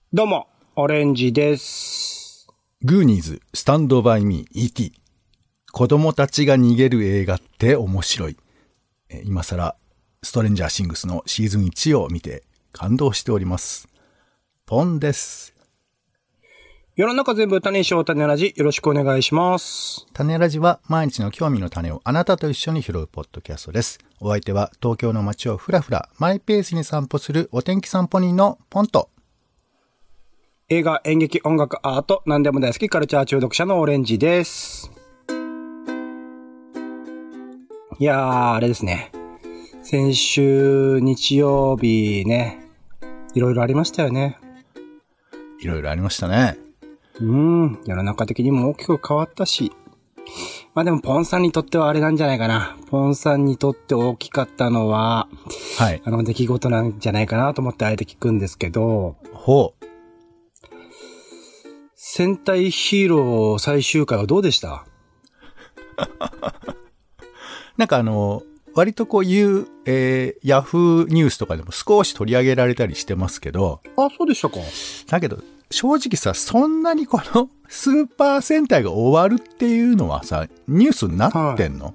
どうも、オレンジです。 グーニーズ、スタンドバイミー、E.T. 子供たちが逃げる映画って面白い。今更、ストレンジャーシングスのシーズン1を見て感動しております。ポンです。 世の中全部種にしよう種ラジ、よろしくお願いします。 種ラジは毎日の興味の種をあなたと一緒に拾うポッドキャストです。お相手は東京の街をふらふらマイペースに散歩するお天気散歩人のポンと、 映画、演劇、音楽、アート、何でも大好きカルチャー中毒者のオレンジです。いやー、あれですね。先週日曜日ね、いろいろありましたよね。 いろいろありましたね。 世の中的にも大きく変わったし。まあでもポンさんにとってはあれなんじゃないかな。ポンさんにとって大きかったのは、 はい。 出来事なんじゃないかなと思ってあえて聞くんですけど。 ほう。 戦隊ヒーロー最終回はどうでした？ なんか割とこういう、ヤフーニュースとかでも少し取り上げられたりしてますけど。 あ、そうでしたか。 だけど、正直さ、そんなにこのスーパー戦隊が終わるっていうのはさ、ニュースになってんの？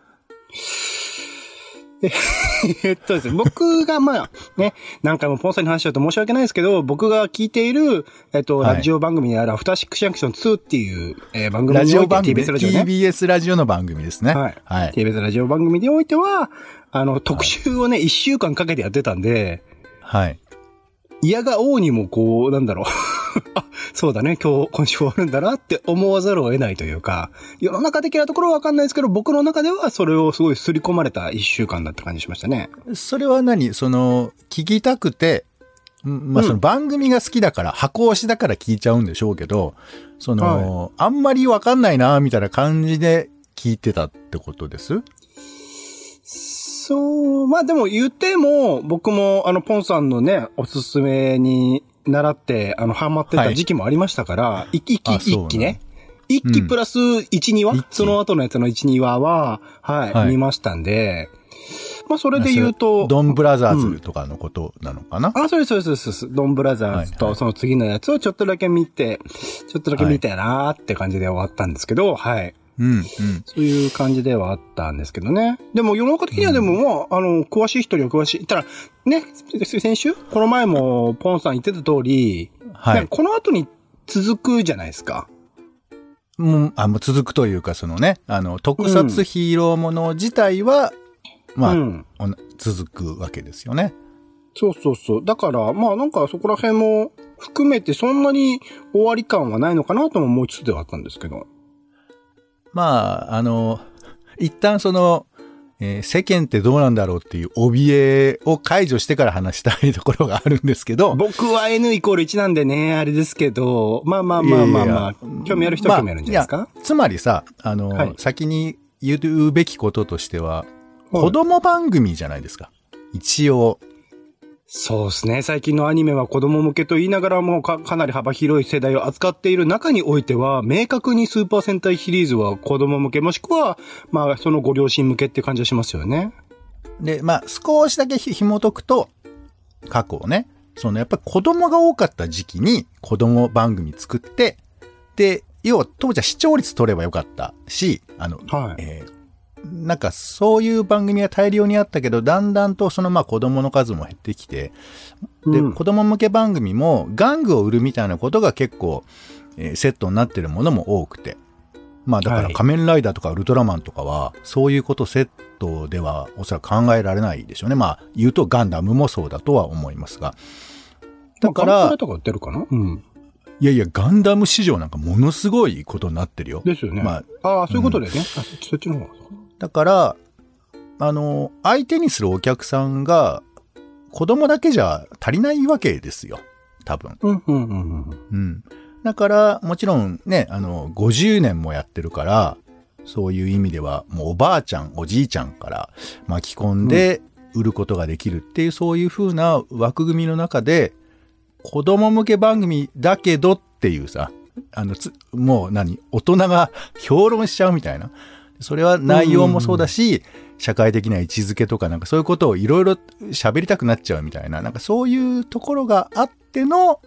ですね。僕がね、何回もポンさんに話しちゃうと申し訳ないですけど、僕が聞いている、ラジオ番組であるアフターシックスジャンクション2っていう、番組において TBS ラジオね。 TBS ラジオの番組ですね。 はい。TBS ラジオ番組においては、特集をね、1週間かけてやってたんで、 はい。 嫌が王にもこう、あ、そうだね、今週終わるんだなって思わざるを得ないというか、世の中的なところはわかんないですけど、僕の中ではそれをすごい刷り込まれた一週間だった感じしましたね。 それは聞きたくて、まあその番組が好きだから、箱推しだから聞いちゃうんでしょうけど、はい、あんまりわかんないな、みたいな感じで聞いてたってことです？ そう、まあでも言っても、僕もポンさんのね、おすすめに習って、ハマってた時期もありましたから、はい、一期ね。一期プラス1、2話、その後のやつの1、2話は、はい、見ましたんで、まあそれで言うと。 ドンブラザーズとかのことなのかな？ そうです。ドンブラザーズとその次のやつをちょっとだけ見たよなーって感じで終わったんですけど、はい。そういう感じではあったんですけどね。でも世の中的にはでも、詳しい人には詳しい。ただ、ね、先週この前もポンさん言ってた通り、はい。この後に続くじゃないですか。 もう続くというか、特撮ヒーローもの自体は、続くわけですよね。 そう。だから、そこら辺も含めてそんなに終わり感はないのかなとも思いつつではあったんですけど。 一旦世間ってどうなんだろうっていう怯えを解除してから話したいところがあるんですけど。 僕は N=1 なんでね、あれですけど、興味ある人は興味あるんじゃないですか？ つまりさ、はい、先に言うべきこととしては、子供番組じゃないですか。一応。 そうですね。最近のアニメは子供向けと言いながらもかなり幅広い世代を扱っている中においては、明確にスーパー戦隊シリーズは子供向けもしくは、そのご両親向けって感じはしますよね。 で、少しだけ紐解くと、過去をね、やっぱり子供が多かった時期に子供番組作って、で、要は当時は視聴率取ればよかったし、そういう番組が大量にあったけど、だんだんと子供の数も減ってきて、で、子供向け番組も玩具を売るみたいなことが結構、セットになってるものも多くて。だから仮面ライダーとかウルトラマンとかは、そういうことセットではおそらく考えられないでしょうね。言うとガンダムもそうだとは思いますが。 だから、ガンダムとか売ってるかな？ いや、ガンダム市場なんかものすごいことになってるよ。 ですよね。そういうことでね。そっちの方が。 だから、相手にするお客さんが、子供だけじゃ足りないわけですよ。多分。だから、もちろんね、50年もやってるから、そういう意味では、もうおばあちゃん、おじいちゃんから巻き込んで売ることができるっていう、そういう風な枠組みの中で、子供向け番組だけどっていうさ、もう大人が評論しちゃうみたいな。それは内容もそうだし、社会的な位置づけとかそういうことをいろいろ喋りたくなっちゃうみたいな、そういうところがあっての、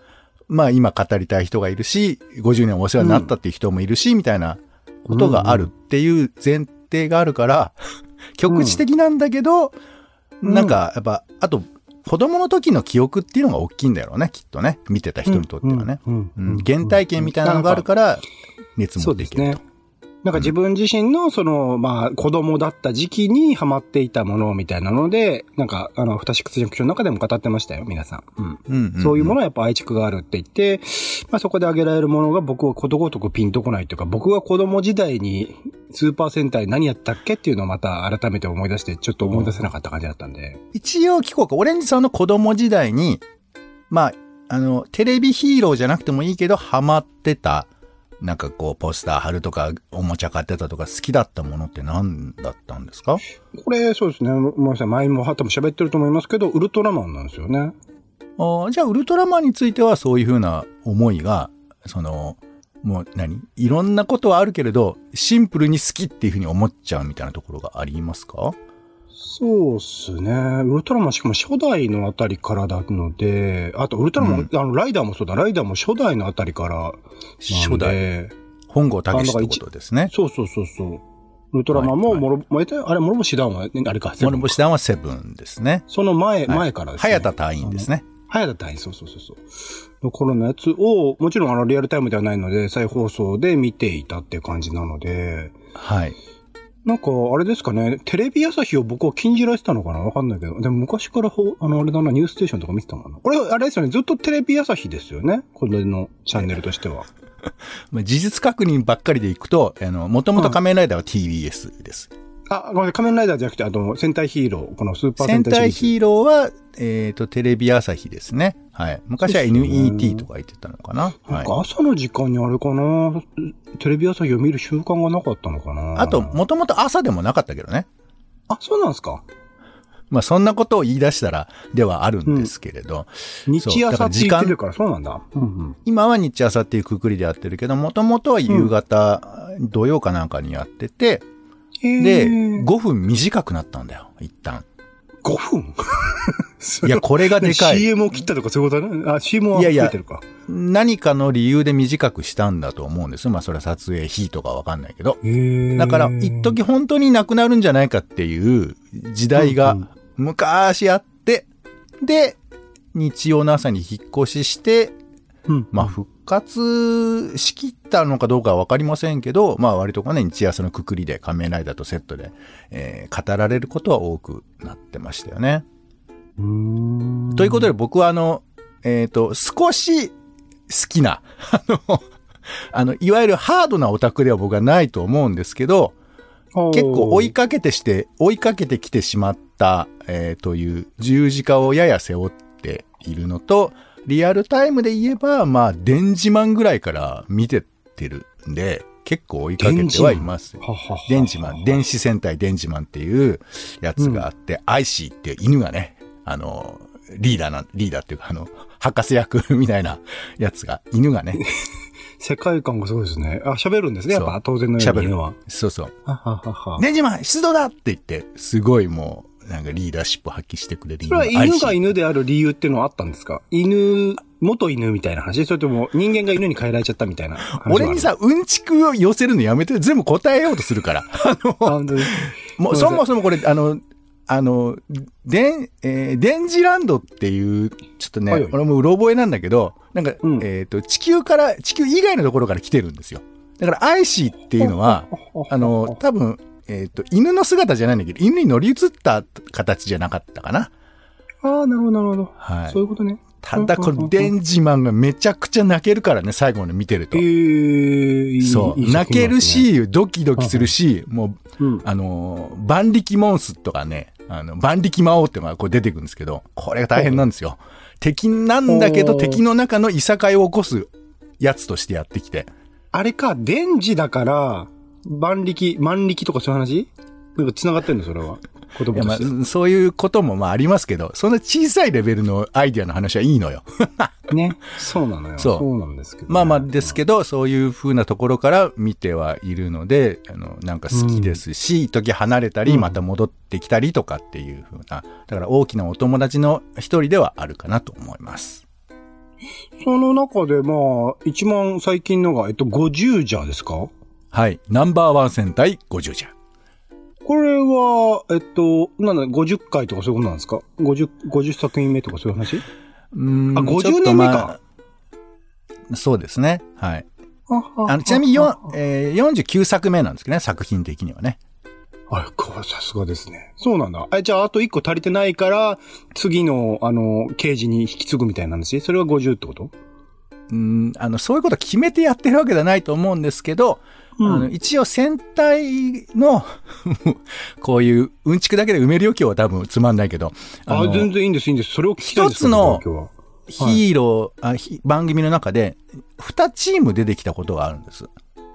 まあ今語りたい人がいるし、50年お世話になったっていう人もいるし、みたいなことがあるっていう前提があるから、局地的なんだけど、なんかやっぱ、あと、子供の時の記憶っていうのが大きいんだろうね、きっとね。見てた人にとってはね。原体験みたいなのがあるから、熱もできると。 なんか自分自身のまあ子供だった時期にハマっていたものみたいなので、なんか不確実ジャンクションの中でも語ってましたよ、皆さん。そういうものはやっぱ愛着があるって言って、まあそこで挙げられるものが僕はことごとくピンとこないというか、僕が子供時代にスーパー戦隊何やったっけっていうのをまた改めて思い出して、ちょっと思い出せなかった感じだったんで。 一応聞こうか、オレンジさんの子供時代に、まあ、テレビヒーローじゃなくてもいいけど、ハマってた、なんかこう、ポスター貼るとか、おもちゃ買ってたとか、好きだったものって何だったんですか？ これ、そうですね。ごめんなさい。前も多分喋ってると思いますけど、ウルトラマンなんですよね。 じゃあ、ウルトラマンについてはそういう風な思いが、もういろんなことはあるけれど、シンプルに好きっていう風に思っちゃうみたいなところがありますか？ そうっすね。ウルトラマンしかも初代のあたりからなので、あとウルトラマン、ライダーもそうだ、ライダーも初代のあたりから初代。本郷武史ってことですね。 そう。ウルトラマンも、諸星団は、あれか、 諸星団はセブンですね。 その前からですね。 早田隊員ですね。 早田隊員、そう。の頃のやつを、もちろんリアルタイムではないので、再放送で見ていたっていう感じなので、 はい。 なんか、あれですかね、テレビ朝日を僕は禁じられてたのかなわかんないけど。でも昔からあれだな、ニューステーションとか見てたもんな。これ、あれですよね、ずっとテレビ朝日ですよね。これのチャンネルとしては。 事実確認ばっかりでいくと、もともと仮面ライダーは TBS です。 ごめんなさい、仮面ライダーじゃなくて、戦隊ヒーロー、このスーパー戦隊シリーズ。戦隊ヒーローは、テレビ朝日ですね。はい。昔は NET とか言ってたのかな。 なんか朝の時間にあれかな、テレビ朝日を見る習慣がなかったのかな。 あと、もともと朝でもなかったけどね。 あ、そうなんですか。 まあ、そんなことを言い出したら、ではあるんですけれど。 日朝って言ってるから、そうなんだ。 今は日朝っていうくくりでやってるけど、もともとは夕方、土曜かなんかにやってて、で、5分短くなったんだよ、一旦。 5分いや、これがでかい。 CM を切ったとかそういうことね。CM は増えてるか。 何かの理由で短くしたんだと思うんですよ。まあ、それは撮影費とかわかんないけど。だから、一時本当になくなるんじゃないかっていう時代が昔あって、で、日曜の朝に引っ越しして、まあ、復活しきったのかどうかはわかりませんけど、まあ、割とね、日朝のくくりで仮面ライダーとセットで、語られることは多くなってましたよね。ということで僕は少し好きな、いわゆるハードなオタクでは僕はないと思うんですけど、結構追いかけてきてしまった、という十字架をやや背負っているのと、リアルタイムで言えば、まあ、電磁マンぐらいから見てってるんで、結構追いかけてはいます。電磁マン、電子戦隊電磁マンっていうやつがあって、アイシーっていう犬がね、リーダーっていうか、博士役みたいなやつが、犬がね。 世界観がすごいですね。喋るんですね。やっぱ当然のように犬は。 そう。電磁マン出動だって言って、すごいもう、なんかリーダーシップを発揮してくれる。 それは犬が犬である理由っていうのはあったんですか？元犬みたいな話？それとも人間が犬に変えられちゃったみたいな話？ 俺にさ、うんちくを寄せるのやめて、全部答えようとするから。もうそもそもこれ、電磁ランドっていう、ちょっとね、俺もうろ覚えなんだけど、なんか、地球以外のところから来てるんですよ。だから、アイシーっていうのは、多分、犬の姿じゃないんだけど、犬に乗り移った形じゃなかったかな。 ああ、なるほど。 はい。 そういうことね。 ただ、この電磁マンがめちゃくちゃ泣けるからね、最後まで見てると。そう。泣けるし、ドキドキするし、もう、万力モンスとかね、万力魔王ってのがこう出てくるんですけど、これが大変なんですよ。敵なんだけど、敵の中のいさかいを起こすやつとしてやってきて。 あれか、電磁だから、万力とかそういう話？なんか繋がってんのそれは。言葉として。 まあ、そういうこともまあありますけど、そんな小さいレベルのアイディアの話はいいのよ。 ね。そうなのよ。そうなんですけど、 ね。まあですけど、そういう風なところから見てはいるので、なんか好きですし、一時離れたり、また戻ってきたりとかっていう風な、だから大きなお友達の一人ではあるかなと思います。 その中で、一番最近のが、ゴジュージャーですか？ はい。ナンバーワン戦隊ゴジュージャー。 これは、50回とかそういうことなんですか？ 50作品目とかそういう話？50年目か。 そうですね。はい。ちなみに49作目なんですけどね、作品的にはね。 これさすがですね。そうなんだ。じゃあ、あと1個足りてないから、次の、刑事に引き継ぐみたいなんですね。それは50ってこと？ そういうこと決めてやってるわけではないと思うんですけど、一応戦隊の、こういううんちくだけで埋める余興は多分つまんないけど。 全然いいんです、いいんです。それを聞きたいんです。 一つのヒーロー、番組の中で、2チーム出てきたことがあるんです。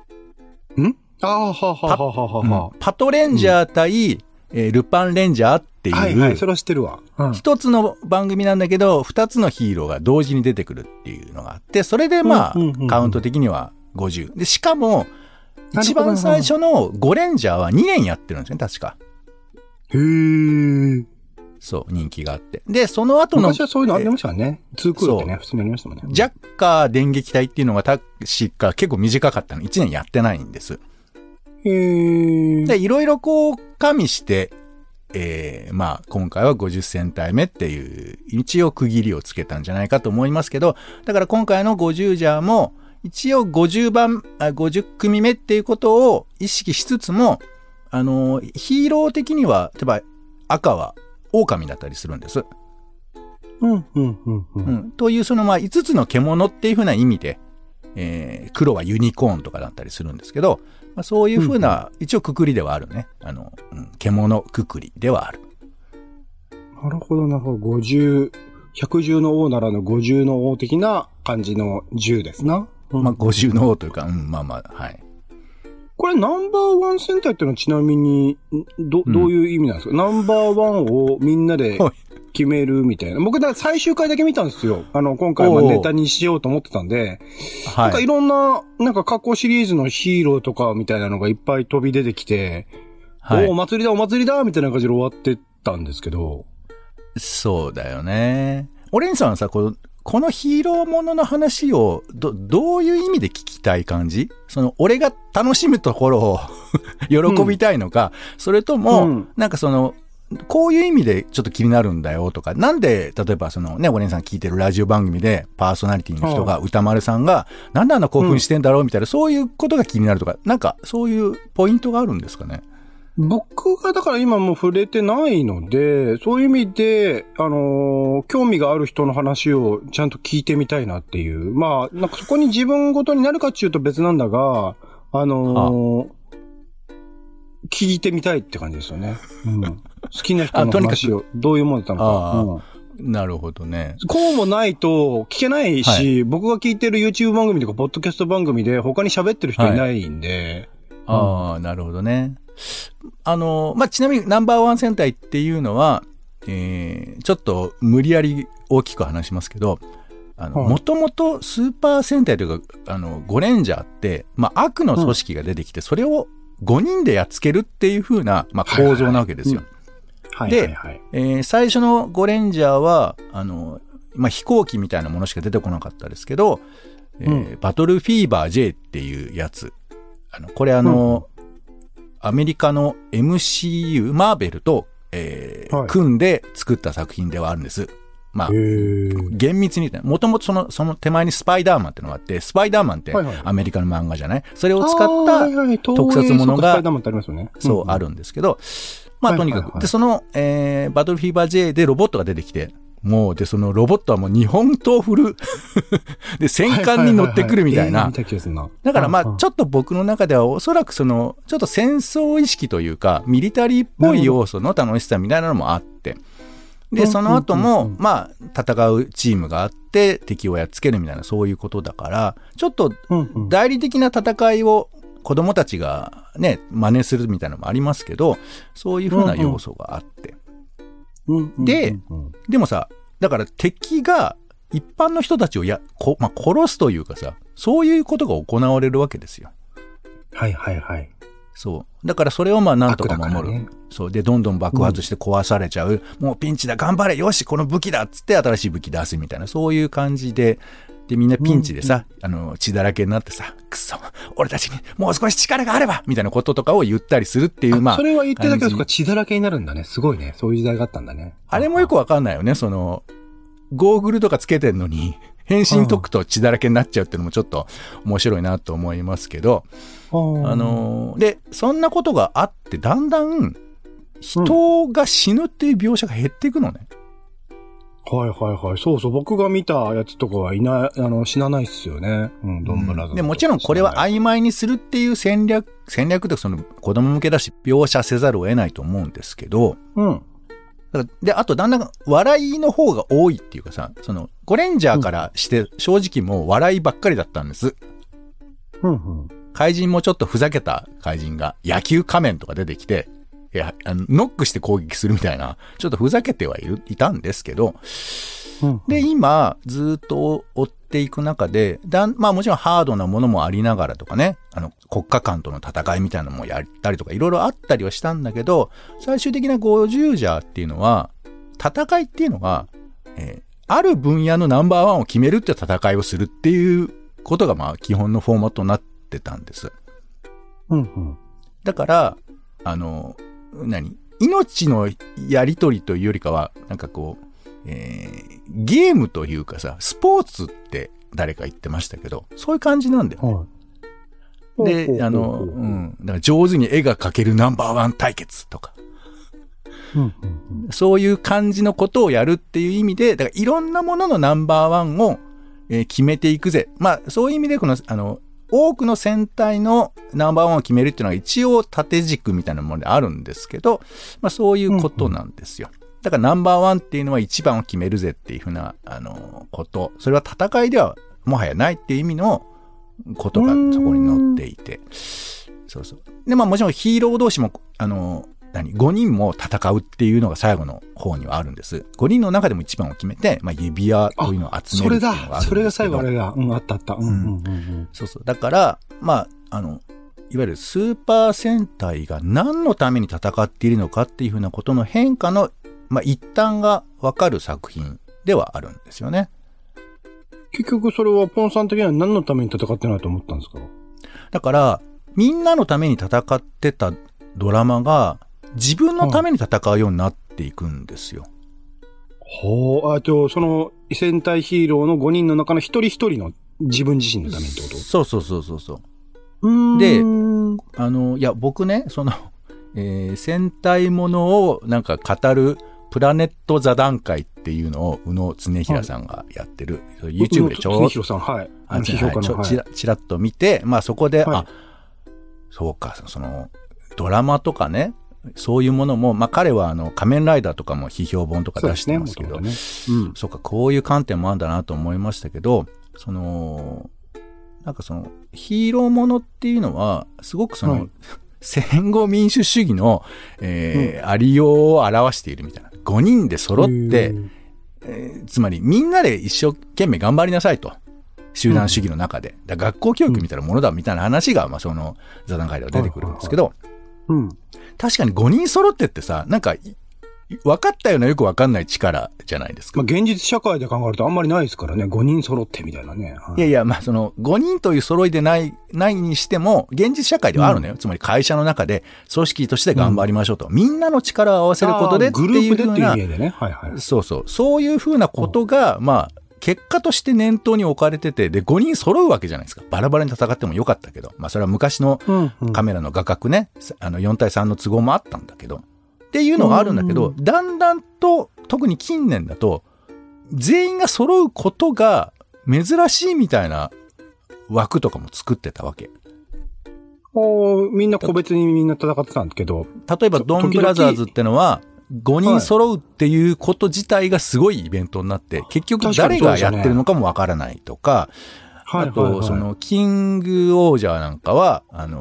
パトレンジャー対、ルパンレンジャーっていう。 はいはい、それは知ってるわ。 一つの番組なんだけど、2つのヒーローが同時に出てくるっていうのがあって、それでカウント的には50。で、しかも、一番最初の5レンジャーは2年やってるんですね、確か。 へー。 そう、人気があって。で、その後の。 昔はそういうのありましたね。2クールってね、普通にありましたもんね。 ジャッカー電撃隊っていうのが確か結構短かったの。1年やってないんです。で、いろいろ加味して、今回は50戦隊目っていう、一応区切りをつけたんじゃないかと思いますけど、だから今回の50ジャーも、一応50組目っていうことを意識しつつも、ヒーロー的には、例えば赤は狼だったりするんです。という5つの獣っていう風な意味で、黒はユニコーンとかだったりするんですけど、そういう風な、一応くくりではあるね。獣くくりではある。 なるほど、なるほど。百獣の王ならぬ五獣の王的な感じの10ですな。 五獣の王というか、はい。 これナンバーワン戦隊っていうのはちなみに、どういう意味なんですか？ナンバーワンをみんなで決めるみたいな。僕だから最終回だけ見たんですよ。今回はネタにしようと思ってたんで、なんかいろんな、過去シリーズのヒーローとかみたいなのがいっぱい飛び出てきて、お祭りだみたいな感じで終わってたんですけど。 そうだよね。オレンさんはさ、このヒーローものの話をどういう意味で聞きたい感じ？俺が楽しむところを喜びたいのか、それとも、こういう意味でちょっと気になるんだよとか、なんで、例えばオレンさん聞いてるラジオ番組でパーソナリティの人が、歌丸さんが、なんであんな興奮してんだろうみたいな、そういうことが気になるとか、そういうポイントがあるんですかね？ 僕がだから今もう触れてないので、そういう意味で、興味がある人の話をちゃんと聞いてみたいなっていう。そこに自分ごとになるかっていうと別なんだが、聞いてみたいって感じですよね。好きな人の話をどういうものだったのか。 なるほどね。 こうもないと聞けないし、僕が聞いてる YouTube 番組とかポッドキャスト番組で他に喋ってる人いないんで。 なるほどね。ちなみにナンバーワン戦隊っていうのは、ちょっと無理やり大きく話しますけど、もともとスーパー戦隊というか、ゴレンジャーって、悪の組織が出てきて、それを5人でやっつけるっていう風な、構造なわけですよ。で、最初のゴレンジャーは、飛行機みたいなものしか出てこなかったですけど、バトルフィーバー J っていうやつ。これアメリカの MCU、マーベルと、組んで作った作品ではあるんです。厳密に言うと、もともとその手前にスパイダーマンってのがあって、スパイダーマンってアメリカの漫画じゃない？それを使った特撮ものが、そう、あるんですけど、とにかく、で、バトルフィーバー J でロボットが出てきて、そのロボットはもう日本刀振る。で、戦艦に乗ってくるみたいな。だからちょっと僕の中ではおそらくちょっと戦争意識というか、ミリタリーっぽい要素の楽しさみたいなのもあって、で、その後も、戦うチームがあって、敵をやっつけるみたいな、そういうことだから、ちょっと、代理的な戦いを子供たちがね、真似するみたいなのもありますけど、そういうふうな要素があって。でもさ、だから敵が一般の人たちを殺すというかさ、そういうことが行われるわけですよ。 そう。だからそれをまあなんとか守る。ね、そう。で、どんどん爆発して壊されちゃう。もうピンチだ、頑張れ、よし、この武器だっつって新しい武器出すみたいな、そういう感じで、で、みんなピンチでさ、血だらけになってさ、くっそ、俺たちにもう少し力があればみたいなこととかを言ったりするっていう、まあ。 それは言ってたけど、そこ血だらけになるんだね。すごいね。そういう時代があったんだね。 あれもよくわかんないよね。ゴーグルとかつけてんのに、変身解くと血だらけになっちゃうっていうのもちょっと面白いなと思いますけど、で、そんなことがあって、だんだん人が死ぬっていう描写が減っていくのね。 はいはいはい。そうそう。僕が見たやつとかは死なないっすよね。ドンブラザーズ。 で、もちろんこれは曖昧にするっていう戦略って子供向けだし、描写せざるを得ないと思うんですけど、で、あとだんだん笑いの方が多いっていうかさ、ゴレンジャーからして正直もう笑いばっかりだったんです。怪人もちょっとふざけた怪人が野球仮面とか出てきて、ノックして攻撃するみたいな、ちょっとふざけてはいたんですけど、で、今、ずっと追っていく中で、まあもちろんハードなものもありながらとかね、国家間との戦いみたいなのもやったりとか、いろいろあったりはしたんだけど、最終的な50ジャーっていうのは、戦いっていうのは、ある分野のナンバーワンを決めるって戦いをするっていうことが、まあ基本のフォーマットになってたんです。だから、命のやりとりというよりかは、なんかこう、ゲームというかさ、スポーツって誰か言ってましたけど、そういう感じなんだよね。で、だから上手に絵が描けるナンバーワン対決とか、そういう感じのことをやるっていう意味で、だからいろんなもののナンバーワンを、決めていくぜ。まあ、そういう意味で多くの戦隊のナンバーワンを決めるっていうのは一応縦軸みたいなものであるんですけど、まあそういうことなんですよ。だからナンバーワンっていうのは一番を決めるぜっていうふうな、こと。それは戦いではもはやないっていう意味のことがそこに載っていて。そうそう。で、まあもちろんヒーロー同士も、5人も戦うっていうのが最後の方にはあるんです。5人の中でも一番を決めて、まあ指輪というのを集めるっていうのがあるんですけど。 それが最後あれだ。あったあった。 そうそう。だから、まあ、いわゆるスーパー戦隊が何のために戦っているのかっていうふうなことの変化の、まあ、一端がわかる作品ではあるんですよね。 結局それはポンさん的には何のために戦ってないと思ったんですか？ だから、みんなのために戦ってたドラマが自分のために戦うようになっていくんですよ。 その戦隊ヒーローの5人の中の一人一人の自分自身のためにってこと？ そうそう。で、いや、僕ね、戦隊ものをなんか語るプラネット座談会っていうのを宇野恒平さんがやってる、YouTube でちょうどちらっと見て、まあそこで、そうか、ドラマとかね、そういうものも、まあ彼は仮面ライダーとかも批評本とか出してますけど、そうか、こういう観点もあるんだなと思いましたけど、なんかヒーローものっていうのは、すごく戦後民主主義の、ありようを表しているみたいな。5人で揃って、つまりみんなで一生懸命頑張りなさいと。集団主義の中で。学校教育みたいなものだみたいな話が、まあ座談会では出てくるんですけど、確かに5人揃ってってさ、なんか、分かったようなよく分かんない力じゃないですか。 まあ現実社会で考えるとあんまりないですからね。5人揃ってみたいなね。 いやいや、まあ5人という揃いでないにしても、現実社会ではあるのよ。つまり会社の中で組織として頑張りましょうと。みんなの力を合わせることでっていう風な。グループでっていう意味でね。そうそう。そういう風なことが、まあ、結果として念頭に置かれてて、で、5人揃うわけじゃないですか。バラバラに戦ってもよかったけど。まあそれは昔のカメラの画角ね、4対3の都合もあったんだけど。っていうのがあるんだけど、だんだんと、特に近年だと、全員が揃うことが珍しいみたいな枠とかも作ってたわけ。 みんな個別にみんな戦ってたんだけど。 例えばドンブラザーズってのは、5人揃うっていうこと自体がすごいイベントになって、結局誰がやってるのかもわからないとか、あと、キングオージャーなんかは、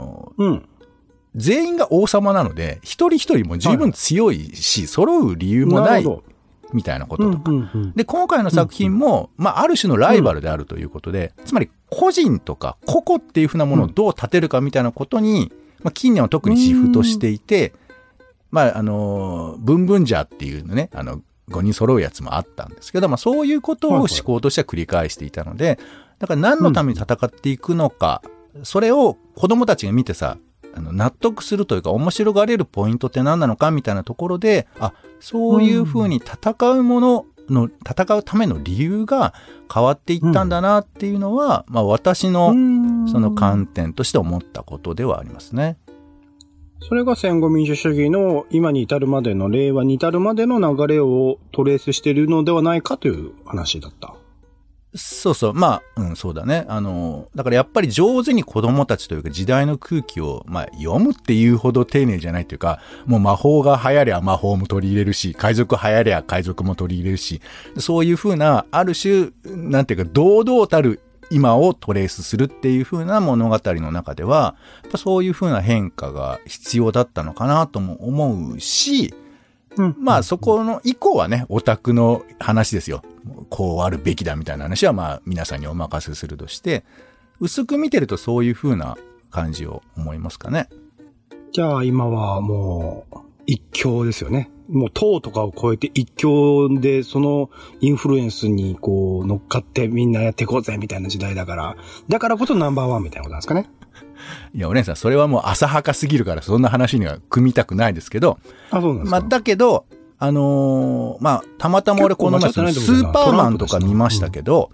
全員が王様なので、一人一人も十分強いし、揃う理由もない、みたいなこととか。で、今回の作品も、まあ、ある種のライバルであるということで、つまり、個人とか個々っていうふうなものをどう立てるかみたいなことに、 まあ、近年は特にシフトしていて、まあ、ブンブンジャーっていうのね、5人揃うやつもあったんですけど、まあ、そういうことを思考としては繰り返していたので、だから何のために戦っていくのか、それを子供たちが見てさ、納得するというか面白がれるポイントって何なのかみたいなところで、そういうふうに戦うための理由が変わっていったんだなっていうのは、まあ私のその観点として思ったことではありますね。 それが戦後民主主義の今に至るまでの、令和に至るまでの流れをトレースしているのではないかという話だった。 そうそう。まあ、そうだね。だからやっぱり上手に子供たちというか時代の空気を、まあ、読むっていうほど丁寧じゃないというか、もう魔法が流行りゃ魔法も取り入れるし、海賊流行りゃ海賊も取り入れるし、そういう風な、ある種、なんていうか、堂々たる今をトレースするっていう風な物語の中では、やっぱそういう風な変化が必要だったのかなとも思うし、まあそこの以降はね、オタクの話ですよ。こうあるべきだみたいな話はまあ皆さんにお任せするとして、薄く見てるとそういう風な感じを思いますかね。 じゃあ今はもう一強ですよね。もう党とかを超えて一強でそのインフルエンスにこう乗っかってみんなやっていこうぜみたいな時代だから、だからこそナンバーワンみたいなことなんですかね。 いや、お姉さん、それはもう浅はかすぎるから、そんな話には組みたくないですけど。 そうなんですか。 まあ、だけど、まあ、たまたま俺この前、スーパーマンとか見ましたけど、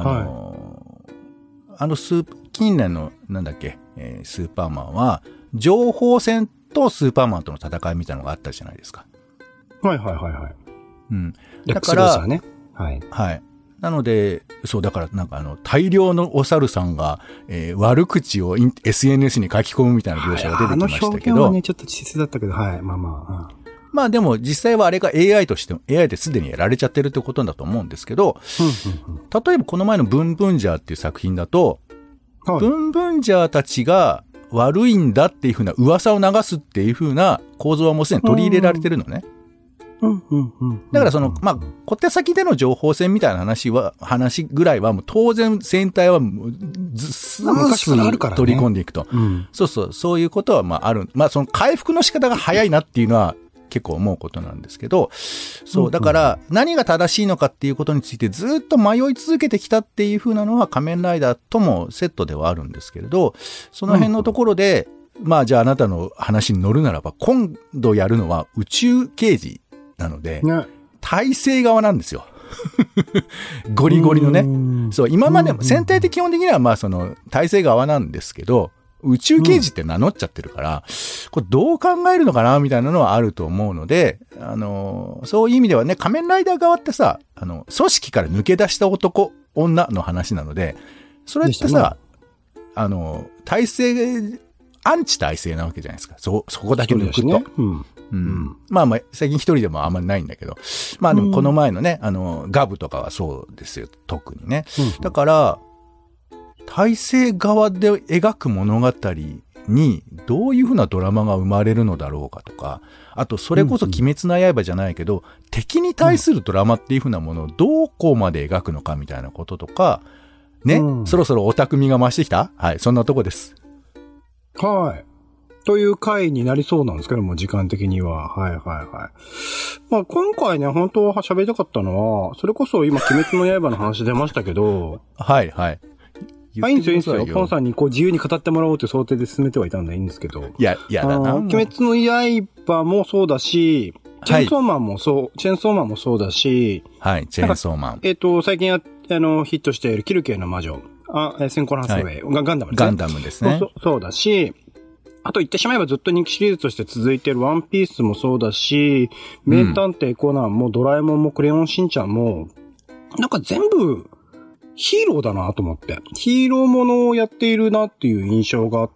近年の、なんだっけ、スーパーマンは、情報戦とスーパーマンとの戦いみたいなのがあったじゃないですか。 はい。 うん。 だから、ね、はい。 はい。なので、そう、だからなんか大量のお猿さんが、悪口をSNS に書き込むみたいな描写が出てきましたけど。 あの表現はね、ちょっと稚拙だったけど、はい、まあまあ。 まあでも実際はあれが AI として、AI ですでにやられちゃってるってことだと思うんですけど、例えばこの前のブンブンジャーっていう作品だと、ブンブンジャーたちが悪いんだっていう風な噂を流すっていう風な構造はもうすでに取り入れられてるのね。だからまあ、小手先での情報戦みたいな話ぐらいはもう当然全体はもうスースー取り込んでいくと。そういうことはまあある。まあその回復の仕方が早いなっていうのは結構思うことなんですけど、そう、だから何が正しいのかっていうことについてずっと迷い続けてきたっていう風なのは仮面ライダーともセットではあるんですけれど、その辺のところで、まあじゃああなたの話に乗るならば今度やるのは宇宙刑事なので、体制側なんですよ。ゴリゴリのね。そう、今までも、戦隊って基本的にはまあ体制側なんですけど、宇宙刑事って名乗っちゃってるから、これどう考えるのかなみたいなのはあると思うので、そういう意味ではね、仮面ライダー側ってさ、組織から抜け出した男、女の話なので、それってさ、体制、アンチ体制なわけじゃないですか。そこだけ抜くと。まあ最近一人でもあんまりないんだけど。まあでもこの前のね、ガブとかはそうですよ。特にね。だから、体制側で描く物語にどういうふうなドラマが生まれるのだろうかとか、あとそれこそ鬼滅の刃じゃないけど、敵に対するドラマっていうふうなものをどこまで描くのかみたいなこととか、ね、そろそろオタク味が増してきた？はい、そんなとこです。 はい。という回になりそうなんですけども、時間的には。はい。まあ今回ね、本当は喋りたかったのは、それこそ今、鬼滅の刃の話出ましたけど、 はい。 いいんですよ。ポンさんにこう自由に語ってもらおうという想定で進めてはいたんでいいんですけど。 いやだな。 鬼滅の刃もそうだし、チェーンソーマンもそうだし、 はい、チェーンソーマン。 最近ヒットしているキルケの魔女、センコラハスウェイ、ガンダムですね。 ガンダムですね。 そうだし、あと言ってしまえばずっと人気シリーズとして続いているワンピースもそうだし、名探偵コナンもドラえもんもクレヨンしんちゃんも、なんか全部ヒーローだなと思って。ヒーローものをやっているなっていう印象があって、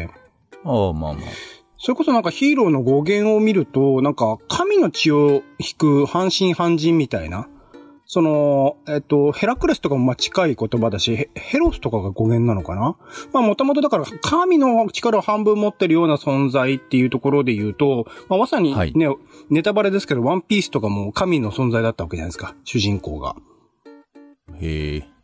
まあ。 それこそなんかヒーローの語源を見ると、なんか神の血を引く半身半人みたいな。ヘラクレスとかもまあ近い言葉だし、ヘロスとかが語源なのかな。まあもともとだから神の力を半分持ってるような存在っていうところで言うと、まあまさにね、ネタバレですけど、ワンピースとかも神の存在だったわけじゃないですか、主人公が。 へえ。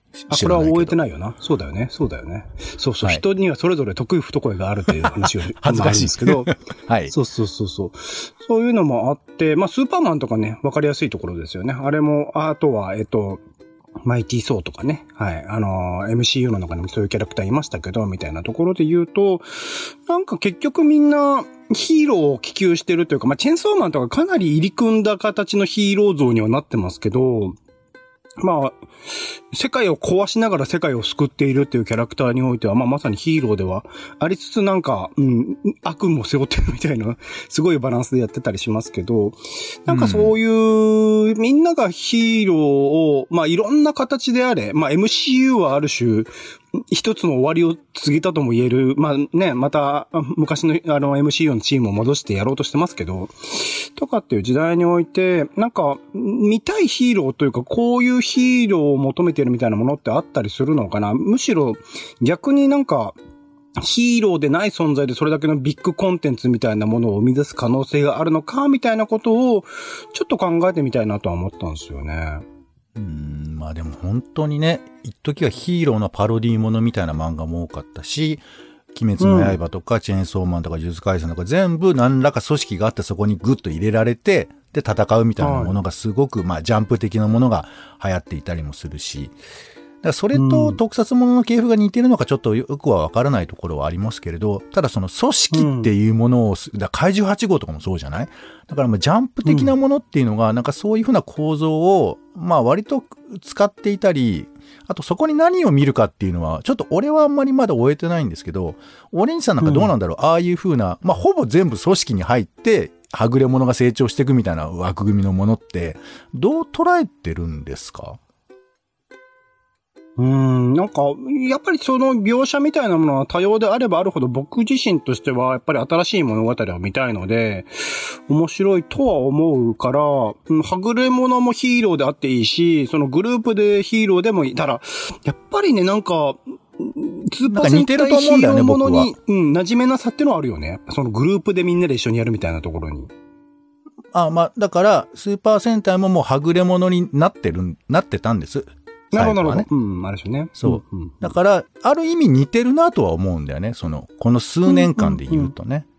これは終えてないよな。そうだよね。そうだよね。そうそう、はい。人にはそれぞれ得意不得意があるっていう話を恥ずかしいですけど。 はい。 そう。そういうのもあって、まあ、スーパーマンとかね、わかりやすいところですよね。あれも、あとは、マイティー・ソーとかね。はい。MCU の中にもそういうキャラクターいましたけど、みたいなところで言うと、なんか結局みんなヒーローを希求してるというか、まあ、チェンソーマンとかかなり入り組んだ形のヒーロー像にはなってますけど、まあ、世界を壊しながら世界を救っているっていうキャラクターにおいては、まあまさにヒーローではありつつなんか、悪も背負ってるみたいな、すごいバランスでやってたりしますけど、なんかそういう、みんながヒーローを、まあいろんな形であれ、まあ MCU はある種、一つの終わりを告げたとも言える、まあね、また昔のMCU のチームを戻してやろうとしてますけど、とかっていう時代において、なんか見たいヒーローというかこういうヒーローを求めてるみたいなものってあったりするのかな。むしろ逆になんかヒーローでない存在でそれだけのビッグコンテンツみたいなものを生み出す可能性があるのかみたいなことをちょっと考えてみたいなとは思ったんですよね。 まあでも本当にね、一時はヒーローのパロディーものみたいな漫画も多かったし、鬼滅の刃とかチェーンソーマンとか呪術廻戦とか全部何らか組織があってそこにグッと入れられて、で戦うみたいなものがすごく、まあジャンプ的なものが流行っていたりもするし、だからそれと特撮ものの系譜が似てるのかちょっとよくはわからないところはありますけれど、ただその組織っていうものを、怪獣8号とかもそうじゃない？だからまあジャンプ的なものっていうのが、なんかそういうふうな構造を、まあ割と使っていたり、あとそこに何を見るかっていうのは、ちょっと俺はあんまりまだ終えてないんですけど、オレンジさんなんかどうなんだろう、ああいうふうな、まあほぼ全部組織に入って、はぐれ者が成長していくみたいな枠組みのものって、どう捉えてるんですか？ なんか、やっぱりその描写みたいなものは多様であればあるほど僕自身としてはやっぱり新しい物語を見たいので、面白いとは思うから、はぐれ者もヒーローであっていいし、そのグループでヒーローでもいい。ただ、やっぱりね、なんか、スーパー戦隊ヒーローものに、馴染めなさってのはあるよね。そのグループでみんなで一緒にやるみたいなところに。 まあ、だから、スーパー戦隊ももうはぐれ者になってたんです。 なるほど、なるほど。あれですね。 そう。だから、ある意味似てるなとは思うんだよね。この数年間で言うとね。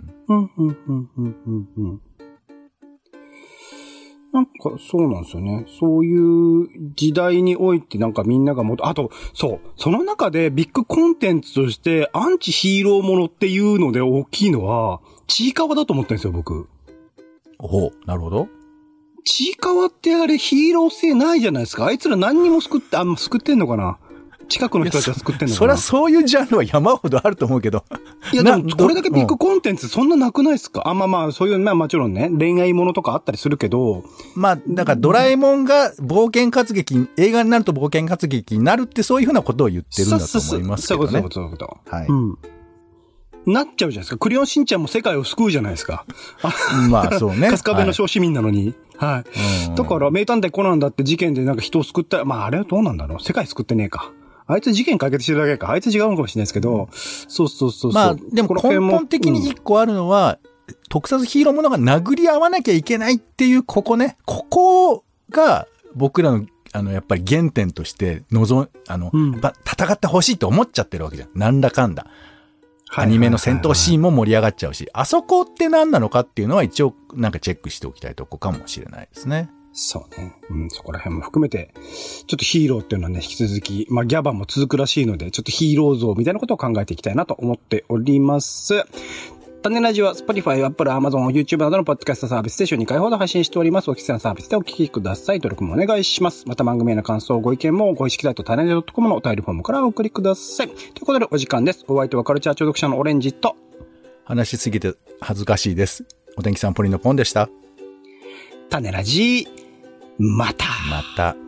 なんか、そうなんですよね。そういう時代においてなんかみんながあと、そう。その中でビッグコンテンツとしてアンチヒーローものっていうので大きいのは、ちいかわだと思ってるんですよ、僕。 なるほど。 ちいかわってあれヒーロー性ないじゃないですか。あいつら何にも救ってんのかな。近くの人たちは救ってんのかな。 そりゃそういうジャンルは山ほどあると思うけど。 いやでもこれだけビッグコンテンツそんななくないですか？まあそういう、まあもちろんね、恋愛ものとかあったりするけど。 まあ、だからドラえもんが冒険活劇、映画になると冒険活劇になるってそういうふうなことを言ってるんだと思いますけどね。 そういうこと。 はい。 なっちゃうじゃないですか。クレヨンしんちゃんも世界を救うじゃないですか。 まあそうね。 春日部の小市民なのに。はい。だから名探偵コナンだって事件でなんか人を救った、まああれはどうなんだろう。世界救ってねえか。あいつ事件解決してるだけか。あいつ違うのかもしれないですけど。そう。 まあでも根本的に一個あるのは、特撮ヒーローものが殴り合わなきゃいけないっていうここね。ここが僕らのやっぱり原点としてやっぱ戦ってほしいと思っちゃってるわけじゃん。なんだかんだ。アニメの戦闘シーンも盛り上がっちゃうし、あそこって何なのかっていうのは一応なんかチェックしておきたいとこかもしれないですね。 そうね。そこら辺も含めて、ちょっとヒーローっていうのはね、引き続き、まあギャバンも続くらしいので、ちょっとヒーロー像みたいなことを考えていきたいなと思っております。種ラジは Spotify、Apple、Amazon、YouTube などのポッドキャストサービスで週2回ほど配信しております。お聞きのサービスでお聞きください。登録もお願いします。また番組への感想、ご意見もご意識だと種ラジ.com のお便りフォームからお送りください。ということでお時間です。お相手はカルチャー聴読者のオレンジと、 話しすぎて恥ずかしいです。お天気さんポリのポンでした。 種ラジ、また。 また。